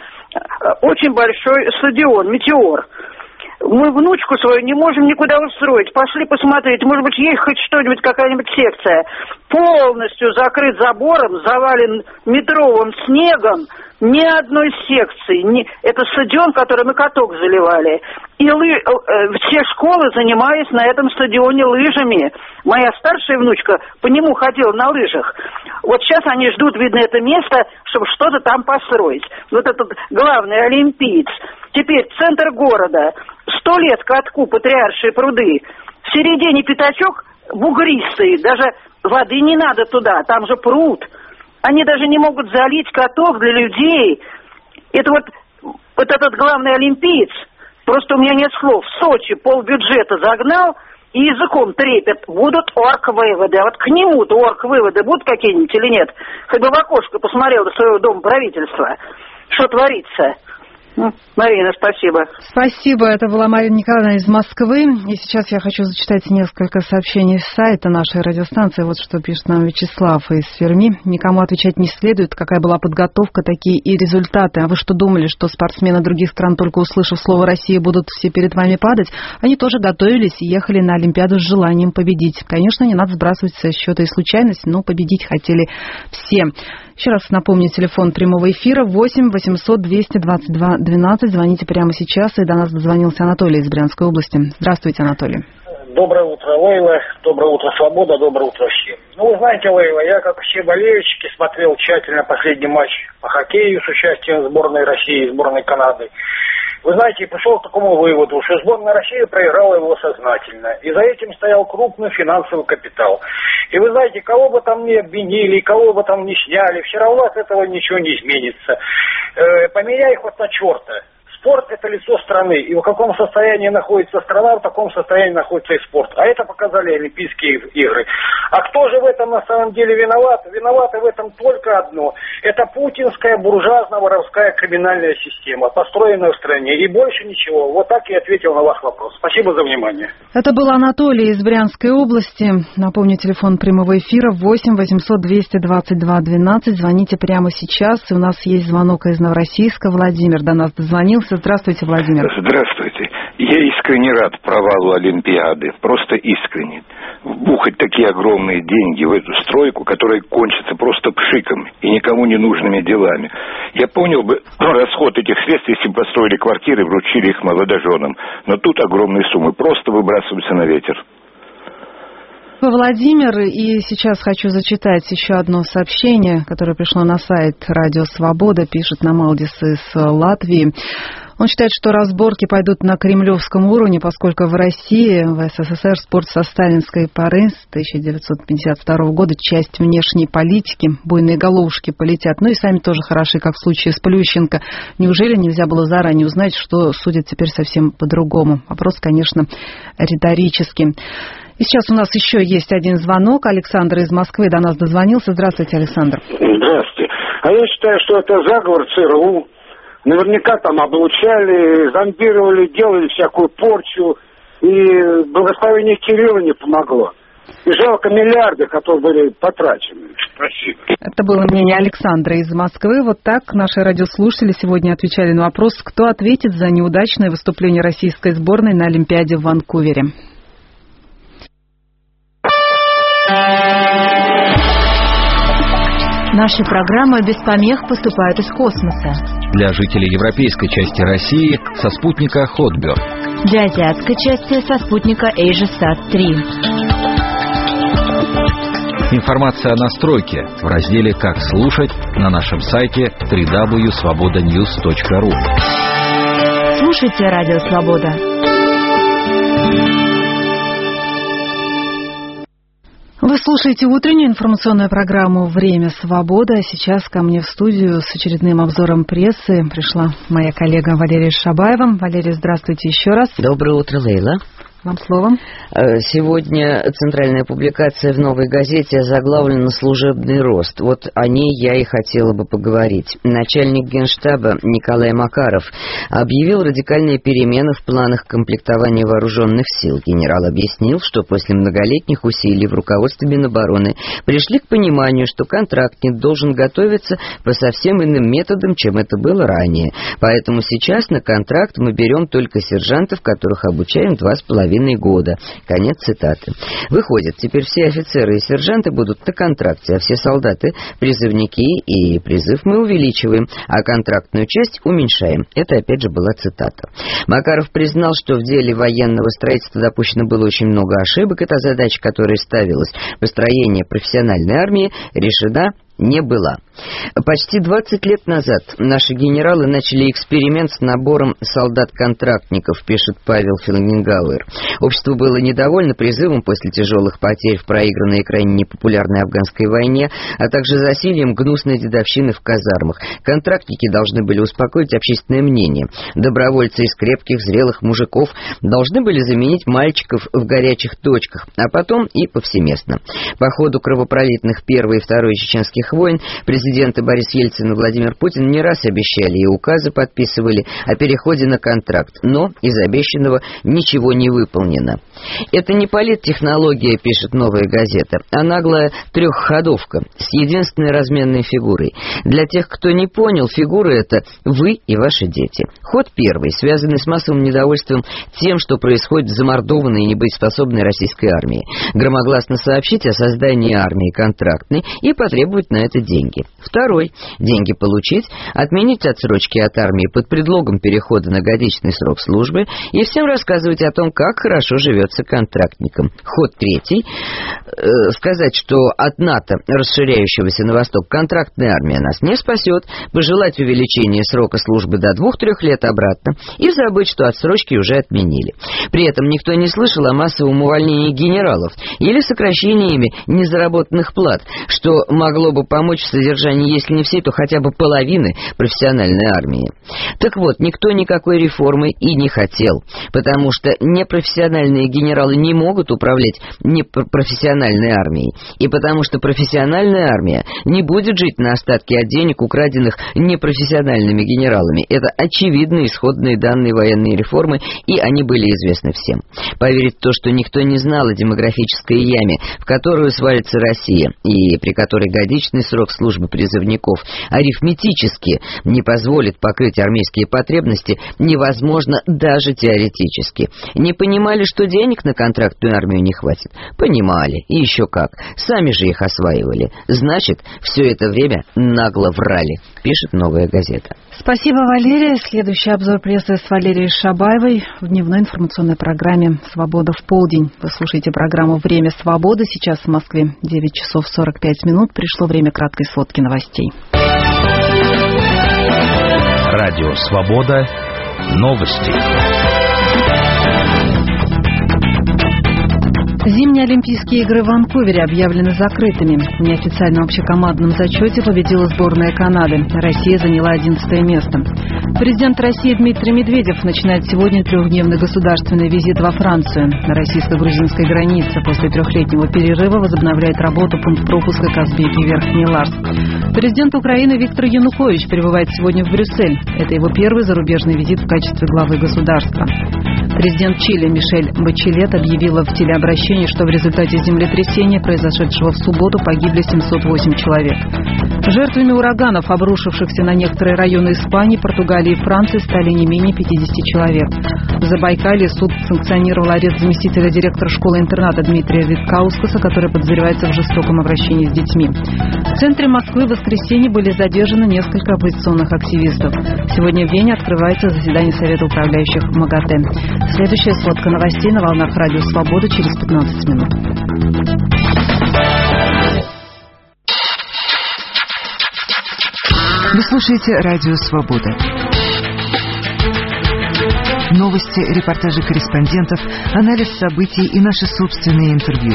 очень большой стадион «Метеор». Мы внучку свою не можем никуда устроить. Пошли посмотреть, может быть, есть хоть что-нибудь, какая-нибудь секция. Полностью закрыт забором, завален метровым снегом. Ни одной секции. Ни... Это стадион, который мы каток заливали. И лы... все школы занимались на этом стадионе лыжами. Моя старшая внучка по нему ходила на лыжах. Вот сейчас они ждут, видно, это место, чтобы что-то там построить. Вот этот главный олимпиец. Теперь центр города. Сто лет катку Патриаршие пруды. В середине пятачок бугристый. Даже воды не надо туда, там же пруд. Они даже не могут залить каток для людей. Это вот, вот этот главный олимпиец, просто у меня нет слов, в Сочи полбюджета загнал и языком трепет. Будут оргвыводы. А вот к нему-то оргвыводы будут какие-нибудь или нет? Хоть бы в окошко посмотрел до своего дома правительства. Что творится? Марина, спасибо. Спасибо. Это была Марина Николаевна из Москвы. И сейчас я хочу зачитать несколько сообщений с сайта нашей радиостанции. Вот что пишет нам Вячеслав из Перми. Никому отвечать не следует. Какая была подготовка, такие и результаты. А вы что думали, что спортсмены других стран, только услышав слово «Россия», будут все перед вами падать? Они тоже готовились и ехали на Олимпиаду с желанием победить. Конечно, не надо сбрасывать со счета и случайность, но победить хотели все. Еще раз напомню, телефон прямого эфира восемь восемьсот двести двадцать два двенадцать. Звоните прямо сейчас. И до нас дозвонился Анатолий из Брянской области. Здравствуйте, Анатолий. Доброе утро, Лейла. Доброе утро, Свобода. Доброе утро всем. Ну, вы знаете, Лейла, я, как все болельщики, смотрел тщательно последний матч по хоккею с участием сборной России и сборной Канады. Вы знаете, пришел к такому выводу, что сборная России проиграла его сознательно. И за этим стоял крупный финансовый капитал. И вы знаете, кого бы там ни обвинили, кого бы там ни сняли, все равно от этого ничего не изменится. Э, поменяй их вот на черта. Спорт – это лицо страны. И в каком состоянии находится страна, в таком состоянии находится и спорт. А это показали Олимпийские игры. А кто же в этом на самом деле виноват? Виноваты в этом только одно. Это путинская буржуазно-воровская криминальная система, построенная в стране. И больше ничего. Вот так я ответил на ваш вопрос. Спасибо за внимание. Это был Анатолий из Брянской области. Напомню, телефон прямого эфира восемь восемьсот двести двадцать два двенадцать. Звоните прямо сейчас. И у нас есть звонок из Новороссийска. Владимир до нас дозвонился. Здравствуйте, Владимир. Здравствуйте. Я искренне рад провалу Олимпиады. Просто искренне. Вбухать такие огромные деньги в эту стройку, которая кончится просто пшиком и никому не нужными делами. Я понял бы расход этих средств, если бы построили квартиры и вручили их молодоженам. Но тут огромные суммы просто выбрасываются на ветер. Владимир, и сейчас хочу зачитать еще одно сообщение, которое пришло на сайт Радио Свобода, пишет нам Алдис из Латвии. Он считает, что разборки пойдут на кремлевском уровне, поскольку в России, в СССР спорт со сталинской поры с тысяча девятьсот пятьдесят второго года часть внешней политики, буйные головушки полетят. Ну и сами тоже хороши, как в случае с Плющенко. Неужели нельзя было заранее узнать, что судят теперь совсем по-другому? Вопрос, конечно, риторический. И сейчас у нас еще есть один звонок. Александр из Москвы до нас дозвонился. Здравствуйте, Александр. Здравствуйте. А я считаю, что это заговор ЦРУ. Наверняка там облучали, зомбировали, делали всякую порчу. И благословение Кирилла не помогло. И жалко миллиарды, которые были потрачены. Спасибо. Это было мнение Александра из Москвы. Вот так наши радиослушатели сегодня отвечали на вопрос, кто ответит за неудачное выступление российской сборной на Олимпиаде в Ванкувере. Наши программы без помех поступают из космоса. Для жителей европейской части России со спутника Хотберг. Для азиатской части со спутника AsiaSat три. Информация о настройке в разделе «Как слушать» на нашем сайте дабл ю дабл ю дабл ю точка свобода ньюс точка ру. Слушайте Радио Свобода. Вы слушаете утреннюю информационную программу «Время свободы». А сейчас ко мне в студию с очередным обзором прессы пришла моя коллега Валерия Шабаева. Валерия, здравствуйте еще раз. Доброе утро, Лейла. Вам слово. Сегодня центральная публикация в «Новой газете» озаглавлена «Служебный рост». Вот о ней я и хотела бы поговорить. Начальник Генштаба Николай Макаров объявил радикальные перемены в планах комплектования вооруженных сил. Генерал объяснил, что после многолетних усилий в руководстве Минобороны пришли к пониманию, что контрактник должен готовиться по совсем иным методам, чем это было ранее. Поэтому сейчас на контракт мы берем только сержантов, которых обучаем два с половиной года. Конец цитаты. Выходит, теперь все офицеры и сержанты будут на контракте, а все солдаты — призывники, и призыв мы увеличиваем, а контрактную часть уменьшаем. Это опять же была цитата. Макаров признал, что в деле военного строительства допущено было очень много ошибок. Эта задача, которая ставилась — построение профессиональной армии, решена не была. Почти двадцать лет назад наши генералы начали эксперимент с набором солдат-контрактников, пишет Павел Фельгенгауэр. Общество было недовольно призывом после тяжелых потерь в проигранной и крайне непопулярной афганской войне, а также засильем гнусной дедовщины в казармах. Контрактники должны были успокоить общественное мнение. Добровольцы из крепких, зрелых мужиков должны были заменить мальчиков в горячих точках, а потом и повсеместно. По ходу кровопролитных Первой и Второй чеченских войн президенты Борис Ельцин и Владимир Путин не раз обещали и указы подписывали о переходе на контракт, но из обещанного ничего не выполнено. Это не политтехнология, пишет «Новая газета», а наглая трехходовка с единственной разменной фигурой. Для тех, кто не понял, фигура это вы и ваши дети. Ход первый, связанный с массовым недовольством тем, что происходит в замордованной и небоеспособной российской армии. Громогласно сообщить о создании армии контрактной и потребовать на это деньги. Второй. Деньги получить, отменить отсрочки от армии под предлогом перехода на годичный срок службы и всем рассказывать о том, как хорошо живется контрактникам. Ход третий. Э, сказать, что от НАТО, расширяющегося на восток, контрактная армия нас не спасет, пожелать увеличения срока службы до двух-трех лет обратно и забыть, что отсрочки уже отменили. При этом никто не слышал о массовом увольнении генералов или сокращении ими незаработанных плат, что могло бы помочь в содержании, если не всей, то хотя бы половины профессиональной армии. Так вот, никто никакой реформы и не хотел, потому что непрофессиональные генералы не могут управлять непрофессиональной армией, и потому что профессиональная армия не будет жить на остатки от денег, украденных непрофессиональными генералами. Это очевидные исходные данные военной реформы, и они были известны всем. Поверить в то, что никто не знал о демографической яме, в которую свалится Россия, и при которой годичный срок службы призывников арифметически не позволит покрыть армейские потребности, невозможно даже теоретически. Не понимали, что денег на контрактную армию не хватит? Понимали, и еще как. Сами же их осваивали. Значит, все это время нагло врали, пишет «Новая газета». Спасибо, Валерия. Следующий обзор прессы с Валерией Шабаевой в дневной информационной программе «Свобода в полдень». Вы слушаете программу «Время свободы». Сейчас в Москве девять часов сорок пять минут. Пришло время краткой сводки новостей. Радио «Свобода». Новости. Зимние Олимпийские игры в Ванкувере объявлены закрытыми. В неофициальном общекомандном зачете победила сборная Канады. Россия заняла одиннадцатое место. Президент России Дмитрий Медведев начинает сегодня трехдневный государственный визит во Францию. На российско-грузинской границе после трехлетнего перерыва возобновляет работу пункт пропуска Казбеки-Верхний Ларс. Президент Украины Виктор Янукович прибывает сегодня в Брюссель. Это его первый зарубежный визит в качестве главы государства. Президент Чили Мишель Бачелет объявила в телеобращении, что в результате землетрясения, произошедшего в субботу, погибли семьсот восемь человек. Жертвами ураганов, обрушившихся на некоторые районы Испании, Португалии и Франции, стали не менее пятидесяти человек. В Забайкалье суд санкционировал арест заместителя директора школы-интерната Дмитрия Виткаускаса, который подозревается в жестоком обращении с детьми. В центре Москвы в воскресенье были задержаны несколько оппозиционных активистов. Сегодня в Вене открывается заседание Совета управляющих МАГАТЭ. Следующая сводка новостей на волнах Радио Свобода через пятнадцать минут. Вы слушаете Радио Свобода. Новости, репортажи корреспондентов, анализ событий и наши собственные интервью.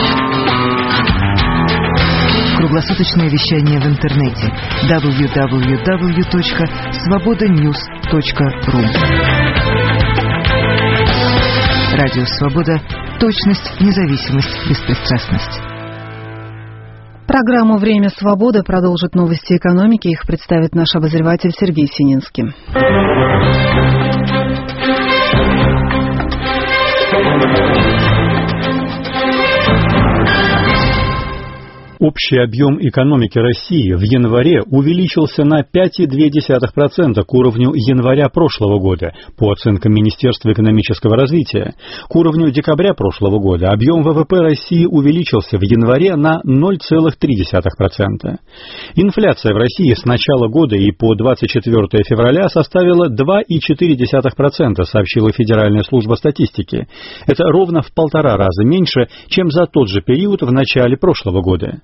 Круглосуточное вещание в интернете дабл ю дабл ю дабл ю точка свобода ньюс точка ру. Радио Свобода. Точность, независимость, беспристрастность. Программу «Время свободы» продолжит новости экономики. Их представит наш обозреватель Сергей Сининский. Общий объем экономики России в январе увеличился на пять целых две десятых процента к уровню января прошлого года, по оценкам Министерства экономического развития. К уровню декабря прошлого года объем ВВП России увеличился в январе на ноль целых три десятых процента. Инфляция в России с начала года и по двадцать четвёртое февраля составила два целых четыре десятых процента, сообщила Федеральная служба статистики. Это ровно в полтора раза меньше, чем за тот же период в начале прошлого года.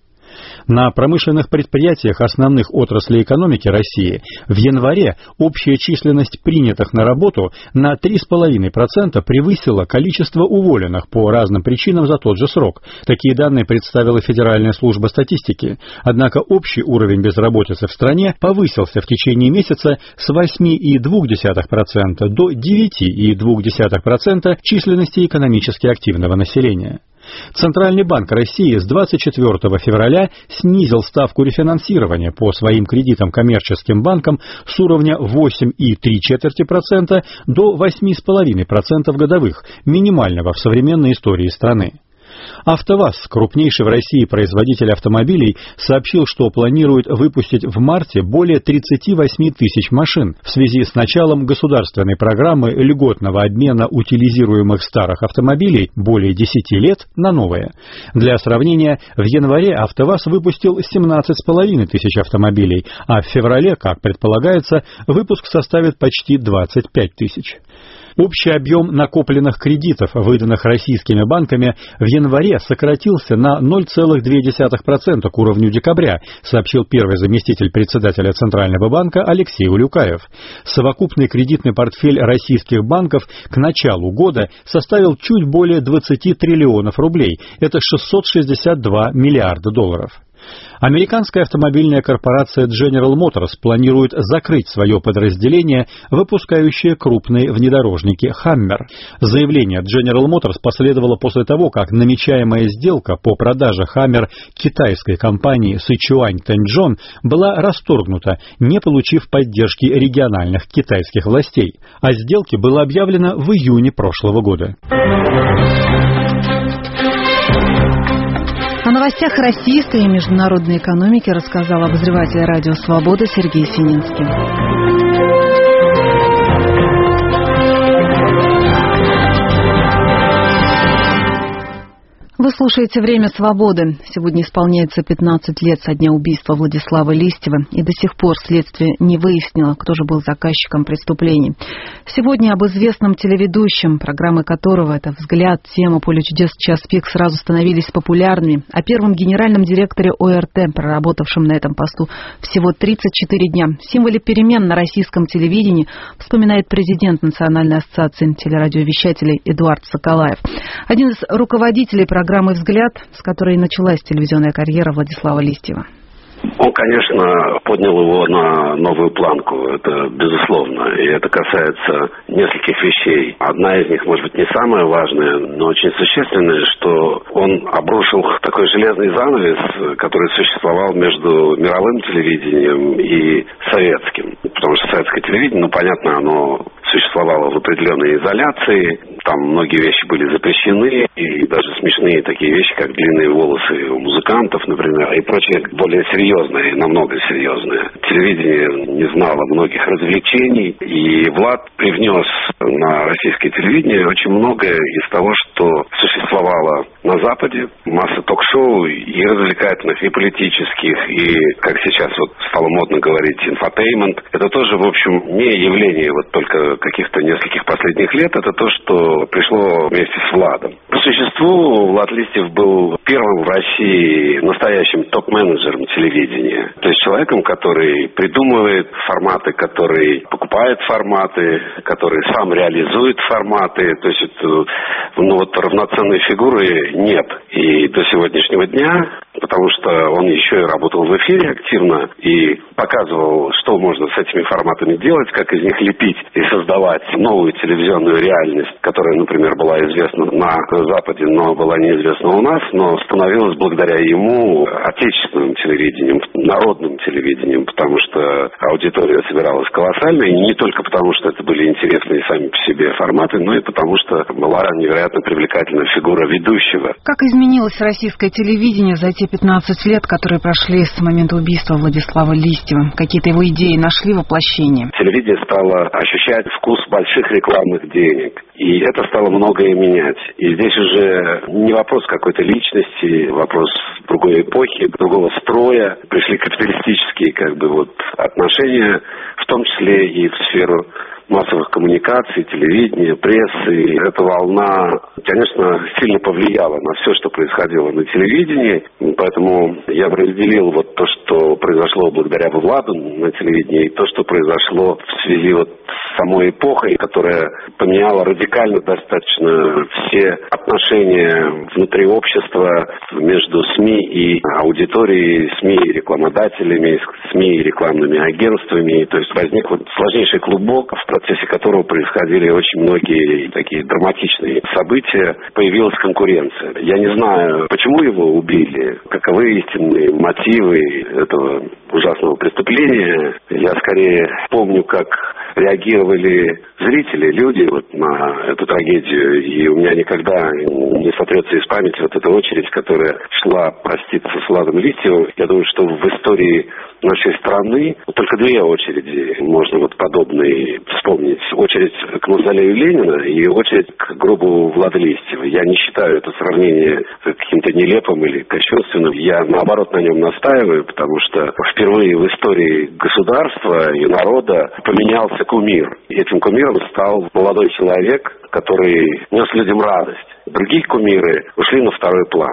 На промышленных предприятиях основных отраслей экономики России в январе общая численность принятых на работу на три целых пять десятых процента превысила количество уволенных по разным причинам за тот же срок. Такие данные представила Федеральная служба статистики. Однако общий уровень безработицы в стране повысился в течение месяца с восьми целых двух десятых процента до девяти целых двух десятых процента численности экономически активного населения. Центральный банк России с двадцать четвёртого февраля снизил ставку рефинансирования по своим кредитам коммерческим банкам с уровня восемь целых три десятых процента до восемь целых пять десятых процента годовых, минимального в современной истории страны. АвтоВАЗ, крупнейший в России производитель автомобилей, сообщил, что планирует выпустить в марте более тридцати восьми тысяч машин в связи с началом государственной программы льготного обмена утилизируемых старых автомобилей более десяти лет на новые. Для сравнения, в январе АвтоВАЗ выпустил семнадцать с половиной тысяч автомобилей, а в феврале, как предполагается, выпуск составит почти двадцать пять тысяч. Общий объем накопленных кредитов, выданных российскими банками, в январе сократился на ноль целых две десятых процента к уровню декабря, сообщил первый заместитель председателя Центрального банка Алексей Улюкаев. Совокупный кредитный портфель российских банков к началу года составил чуть более двадцати триллионов рублей, это шестьсот шестьдесят два миллиарда долларов. Американская автомобильная корпорация General Motors планирует закрыть свое подразделение, выпускающее крупные внедорожники Hummer. Заявление General Motors последовало после того, как намечаемая сделка по продаже Hummer китайской компании Sichuan Tenzhong была расторгнута, не получив поддержки региональных китайских властей. О сделке было объявлено в июне прошлого года. О новостях российской и международной экономики рассказал обозреватель Радио Свобода Сергей Сининский. Вы слушаете «Время свободы». Сегодня исполняется пятнадцать лет со дня убийства Владислава Листьева, и до сих пор следствие не выяснило, кто же был заказчиком преступлений. Сегодня об известном телеведущем, программы которого это «Взгляд», «Тема», «Поле чудес», «Час пик» сразу становились популярными, о первом генеральном директоре О Эр Тэ, проработавшем на этом посту всего тридцать четыре дня. В символе перемен на российском телевидении вспоминает президент Национальной ассоциации телерадиовещателей Эдуард Соколаев. Один из руководителей программы Программы «Взгляд», с которой началась телевизионная карьера Владислава Листьева. Он, конечно, поднял его на новую планку, это безусловно, и это касается нескольких вещей. Одна из них, может быть, не самая важная, но очень существенная, что он обрушил такой железный занавес, который существовал между мировым телевидением и советским. Потому что советское телевидение, ну, понятно, оно существовало в определенной изоляции, там многие вещи были запрещены, и даже смешные такие вещи, как длинные волосы у музыкантов, например, и прочее, более серьезные, намного серьезные. Телевидение не знало многих развлечений, и Влад привнес на российское телевидение очень многое из того, что существовало на Западе. Масса ток-шоу и развлекательных, и политических, и, как сейчас вот стало модно говорить, инфотеймент. Это тоже, в общем, не явление вот только каких-то нескольких последних лет, это то, что пришло вместе с Владом. По существу Влад Листьев был первым в России настоящим топ-менеджером телевидения. То есть человеком, который придумывает форматы, который покупает форматы, который сам реализует форматы. То есть это, ну вот равноценной фигуры нет. И до сегодняшнего дня, потому что он еще и работал в эфире активно и показывал, что можно с этими форматами делать, как из них лепить и создавать новую телевизионную реальность, которая, например, была известна на Западе, но была неизвестна у нас, но становилась благодаря ему отечественным телевидением, народным телевидением, потому что аудитория собиралась колоссальная, и не только потому, что это были интересные сами по себе форматы, но и потому, что была невероятно привлекательная фигура ведущего. Как изменилось российское телевидение за те пятнадцать лет, которые прошли с момента убийства Владислава Листьева? Какие-то его идеи нашли воплощение? Телевидение стало ощущать вкус больших рекламных денег, и это стало многое менять. И здесь уже не вопрос какой-то личности, вопрос другой эпохи, другого строя. Пришли капиталистические как бы вот отношения, в том числе и в сферу массовых коммуникаций, телевидения, прессы. Эта волна, конечно, сильно повлияла на все, что происходило на телевидении. Поэтому я бы разделил вот то, что произошло благодаря Владу на телевидении, и то, что произошло в связи вот с самой эпохой, которая поменяла радикально достаточно все отношения внутри общества между СМИ и аудиторией, СМИ и рекламодателями, СМИ и рекламными агентствами. То есть возник вот сложнейший клубок, в процессе которого происходили очень многие такие драматичные события. Появилась конкуренция. Я не знаю, почему его убили, каковы истинные мотивы этого ужасного преступления. Я скорее помню, как реагировали зрители, люди вот на эту трагедию. И у меня никогда не сотрется из памяти вот эта очередь, которая шла проститься с Владом Листьевым. Я думаю, что в истории нашей страны только две очереди можно вот подобные вспомнить. Очередь к мавзолею Ленина и очередь к гробу Влада Листьева. Я не считаю это сравнение каким-то нелепым или кощунственным. Я, наоборот, на нем настаиваю, потому что впервые в истории государства и народа поменялся кумир. И этим кумиром стал молодой человек, который нес людям радость. Другие кумиры ушли на второй план.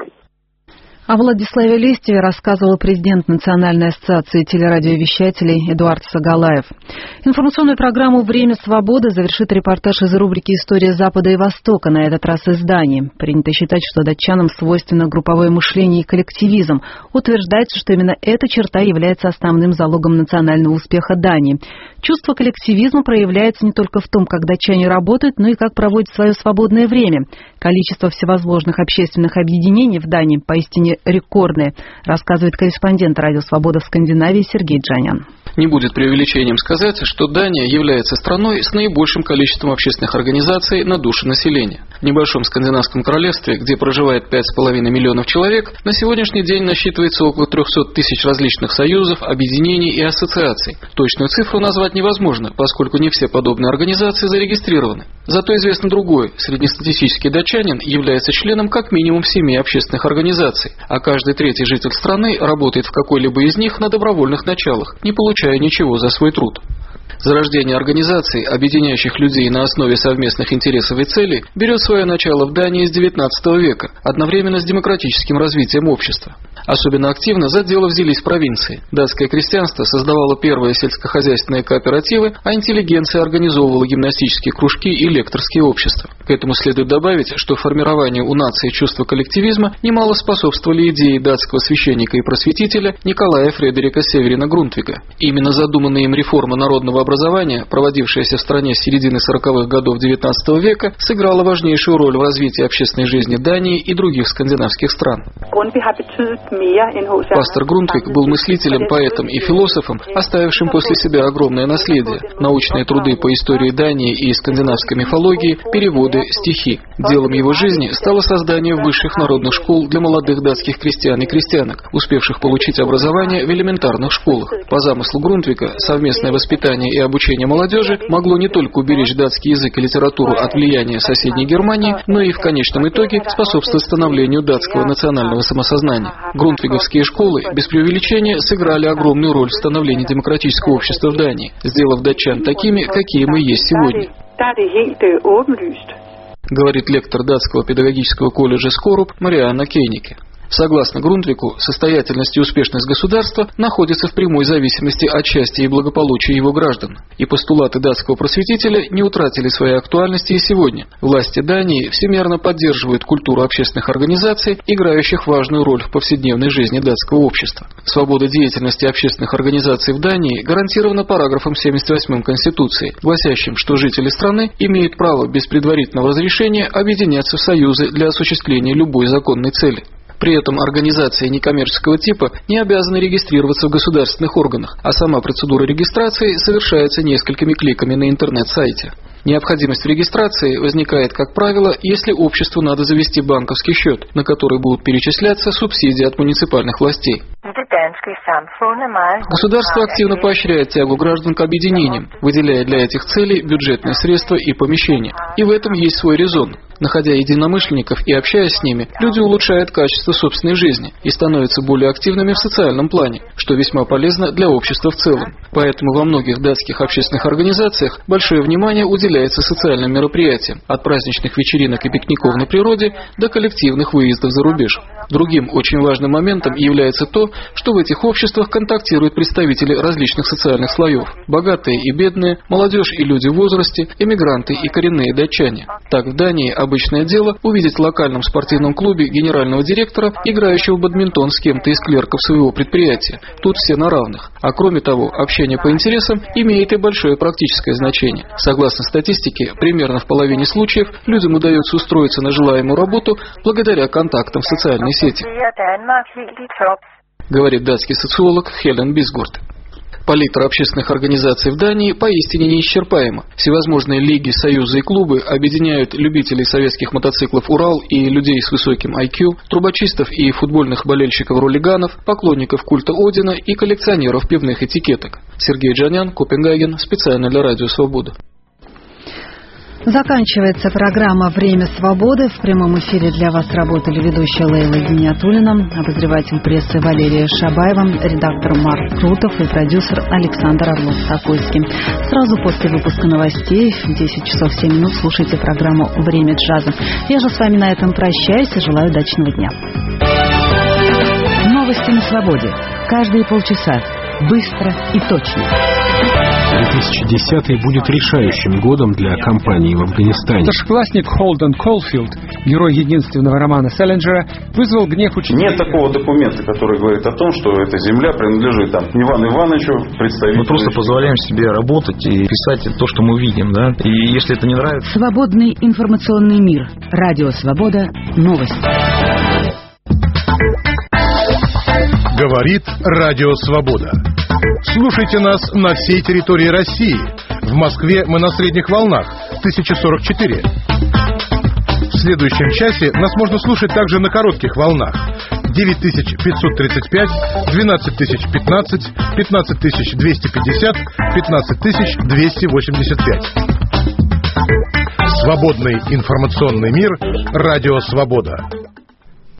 О Владиславе Листьеве рассказывал президент Национальной ассоциации телерадиовещателей Эдуард Соколаев. Информационную программу «Время свободы» завершит репортаж из рубрики «История Запада и Востока», на этот раз из Дании. Принято считать, что датчанам свойственно групповое мышление и коллективизм. Утверждается, что именно эта черта является основным залогом национального успеха Дании. Чувство коллективизма проявляется не только в том, как датчане работают, но и как проводят свое свободное время. Количество всевозможных общественных объединений в Дании поистине самые рекордные, рассказывает корреспондент «Радио Свобода» в Скандинавии Сергей Джанян. Не будет преувеличением сказать, что Дания является страной с наибольшим количеством общественных организаций на душу населения. В небольшом скандинавском королевстве, где проживает пять с половиной миллионов человек, на сегодняшний день насчитывается около трехсот тысяч различных союзов, объединений и ассоциаций. Точную цифру назвать невозможно, поскольку не все подобные организации зарегистрированы. Зато известно другое. Среднестатистический датчанин является членом как минимум семи общественных организаций, а каждый третий житель страны работает в какой-либо из них на добровольных началах, не получая ничего за свой труд. Зарождение организаций, объединяющих людей на основе совместных интересов и целей, берет свое начало в Дании с девятнадцатого века, одновременно с демократическим развитием общества. Особенно активно за дело взялись провинции. Датское крестьянство создавало первые сельскохозяйственные кооперативы, а интеллигенция организовывала гимнастические кружки и лекторские общества. К этому следует добавить, что формированию у нации чувства коллективизма немало способствовали идеи датского священника и просветителя Николая Фредерика Северина Грунтвига. Именно задуманная им реформа народного образования, проводившаяся в стране с середины сороковых годов девятнадцатого века, сыграла важнейшую роль в развитии общественной жизни Дании и других скандинавских стран. Пастор Грунтвиг был мыслителем, поэтом и философом, оставившим после себя огромное наследие: научные труды по истории Дании и скандинавской мифологии, переводы, стихи. Делом его жизни стало создание высших народных школ для молодых датских крестьян и крестьянок, успевших получить образование в элементарных школах. По замыслу Грунтвига, совместное воспитание и обучение молодежи могло не только уберечь датский язык и литературу от влияния соседней Германии, но и в конечном итоге способствовать становлению датского национального самосознания. Грунтвиговские школы, без преувеличения, сыграли огромную роль в становлении демократического общества в Дании, сделав датчан такими, какие мы есть сегодня, говорит лектор датского педагогического колледжа Скоруп Марианна Кейнике. Согласно Грунтвигу, состоятельность и успешность государства находятся в прямой зависимости от счастья и благополучия его граждан. И постулаты датского просветителя не утратили своей актуальности и сегодня. Власти Дании всемерно поддерживают культуру общественных организаций, играющих важную роль в повседневной жизни датского общества. Свобода деятельности общественных организаций в Дании гарантирована параграфом семьдесят восьмым Конституции, гласящим, что жители страны имеют право без предварительного разрешения объединяться в союзы для осуществления любой законной цели. При этом организации некоммерческого типа не обязаны регистрироваться в государственных органах, а сама процедура регистрации совершается несколькими кликами на интернет-сайте. Необходимость в регистрации возникает, как правило, если обществу надо завести банковский счет, на который будут перечисляться субсидии от муниципальных властей. Государство активно поощряет тягу граждан к объединениям, выделяя для этих целей бюджетные средства и помещения. И в этом есть свой резон. Находя единомышленников и общаясь с ними, люди улучшают качество собственной жизни и становятся более активными в социальном плане, что весьма полезно для общества в целом. Поэтому во многих датских общественных организациях большое внимание уделяется социальным мероприятиям, от праздничных вечеринок и пикников на природе до коллективных выездов за рубеж. Другим очень важным моментом является то, что в этих обществах контактируют представители различных социальных слоев: богатые и бедные, молодежь и люди в возрасте, эмигранты и коренные датчане. Так в Дании обычное дело увидеть в локальном спортивном клубе генерального директора, играющего в бадминтон с кем-то из клерков своего предприятия. Тут все на равных. А кроме того, общение по интересам имеет и большое практическое значение. Согласно статистике, примерно в половине случаев людям удается устроиться на желаемую работу благодаря контактам в социальной сети, говорит датский социолог Хелен Бисгурт. Палитра общественных организаций в Дании поистине неисчерпаема. Всевозможные лиги, союзы и клубы объединяют любителей советских мотоциклов «Урал» и людей с высоким ай кью, трубочистов и футбольных болельщиков-ролиганов, поклонников культа Одина и коллекционеров пивных этикеток. Сергей Джанян, Копенгаген, специально для Радио Свобода. Заканчивается программа «Время свободы». В прямом эфире для вас работали ведущая Лейла Гиниатуллина, обозреватель прессы Валерия Шабаева, редактор Марк Крутов и продюсер Александр Орлов-Сокольский. Сразу после выпуска новостей в десять часов семь минут слушайте программу «Время джаза». Я же с вами на этом прощаюсь и желаю удачного дня. Новости на свободе. Каждые полчаса. Быстро и точно. две тысячи десятый будет решающим годом для кампании в Афганистане. Старшеклассник Холден Колфилд, герой единственного романа Селлинджера, вызвал гнев учителей. Нет такого документа, который говорит о том, что эта земля принадлежит там Ивану Ивановичу, представителю. Мы просто позволяем себе работать и писать то, что мы видим, да. И если это не нравится... Свободный информационный мир. Радио Свобода. Новости. Говорит Радио Свобода. Слушайте нас на всей территории России. В Москве мы на средних волнах тысяча сорок четыре. В следующем часе нас можно слушать также на коротких волнах девять тысяч пятьсот тридцать пять, двенадцать тысяч пятнадцать, пятнадцать тысяч двести пятьдесят, пятнадцать тысяч двести восемьдесят пять. Свободный информационный мир. Радио Свобода.